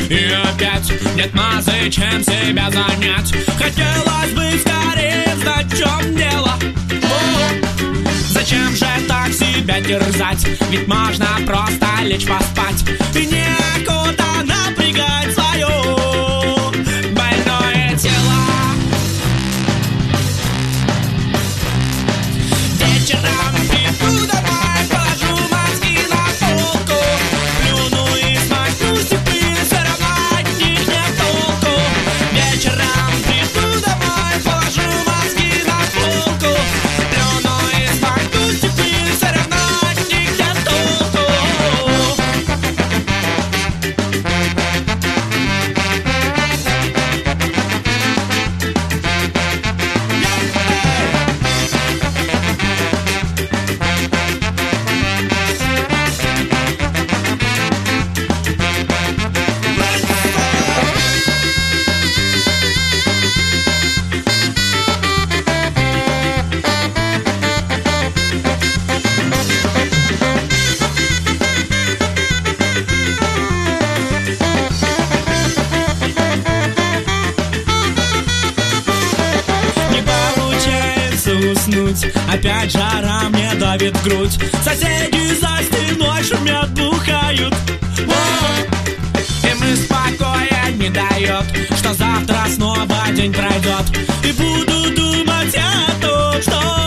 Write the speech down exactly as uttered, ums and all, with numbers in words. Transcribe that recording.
И опять нет мазы, чем себя занять. Хотелось бы скорее знать, в чем дело. О, зачем же так себя терзать? Ведь можно просто лечь поспать и некуда напрягать свое больное тело. Вечером приду домой, положу мозги на полку, плюну и смахнусь и пыль, все равно от них нет толку. Вечером приду домой, положу мозги на полку, плюну и смахнусь и пыль, все равно от них нет толку. Не получается уснуть, опять жара мне давит в грудь. Соседи за стеной шумят, бухают. О, им и спокоя не дает, что завтра снова день пройдет. И буду думать о том, что